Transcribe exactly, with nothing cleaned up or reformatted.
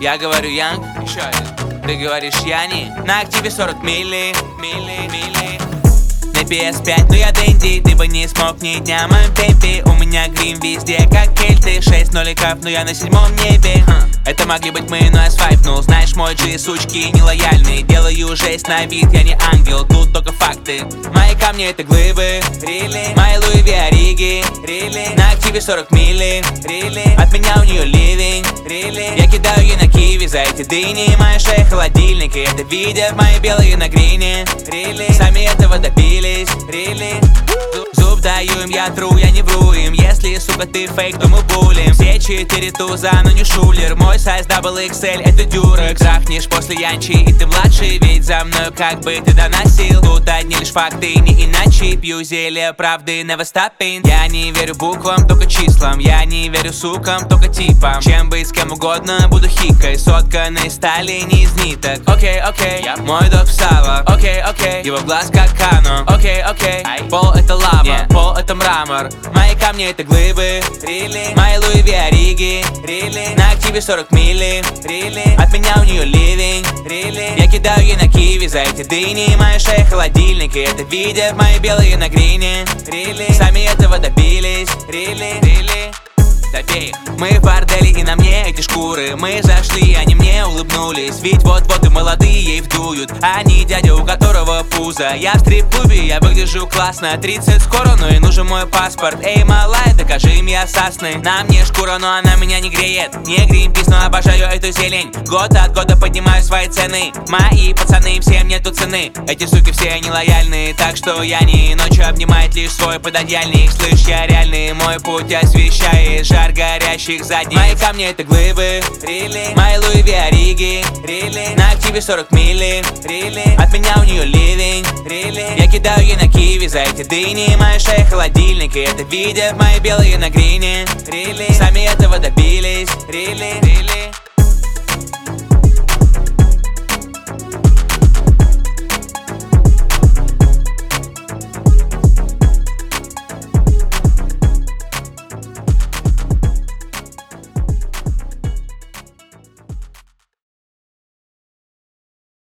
Я говорю Янг, еще один. Ты говоришь Яни. На активе сорок милли, милли, милли. На пи эс пять, но я Дэнди. Ты бы не смог ни дня в моем темпе. У меня грим везде, как кельты. Шесть ноликов, но я на седьмом небе. Это могли быть мы, но я свайпнул. Знаешь, мой джи, сучки нелояльные. Делаю жесть на вид, я не ангел. Тут только факты. Мои камни это глыбы, really? Мои Луи Ви Ориги, really? На активе сорок милли, really? От меня у нее ливень, really? Я кидаю ей на киви за эти дыни. Моя шея холодильник, и это видят мои белые на грине, really? Сами этого добились, really? Зуб даю им, я тру, я не вру им. Если, сука, ты фейк, то мы булим. Все четыре туза, но не шулер. Мой сайз дабл икс эль, это дюрекс. Жахнешь после янчи, и ты младший. Ведь за мною как бы ты доносил. Тут одни лишь факты, не иначе. Пью зелье правды, never stopping. Я не верю буквам, только числам. Я не верю сукам, только типам. Чем быть с кем угодно, буду хикой. Сотканной стали, не из ниток. Окей, окей, мой док в сало. Окей, окей, его глаз как Кано. Окей, окей, пол это лава, yeah. Пол это мрамор. Мои камни это глыбы, really? Мои Луи Ви Ориги, really? На активе сорок милли, really? От меня у нее ливень, really? Я кидаю ей на киви за эти дыни. Моя шея холодильник, и это видят мои белые на грине, really? Сами этого добились, really? really? Добей. Мы в борделе и на мне эти шкуры. Мы зашли, они мне улыбнулись. Ведь вот-вот и молодые ей вдуют. Они дядя, у которого пузо. Я в стрип-клубе, я выгляжу классно. Тридцать скоро, но и нужен мой паспорт. Эй, малая, докажи им я сасный. На мне шкура, но она меня не греет. Не гринпис, но обожаю эту зелень. Год от года поднимаю свои цены. Мои пацаны, всем нету цены. Эти суки все нелояльные. Так что я не ночью обнимает лишь свой пододеяльник. Слышь, я реальный, мой путь освещает жар горящих задниц. Мои камни это глыбы, really? Мои Луи Ви Ориги, really? На активе сорок милли, really? От меня у нее ливень, really? Я кидаю ей на киви за эти дыни. Моя шея холодильник, и это видят мои белые на грине, really? Сами этого добились, really? really?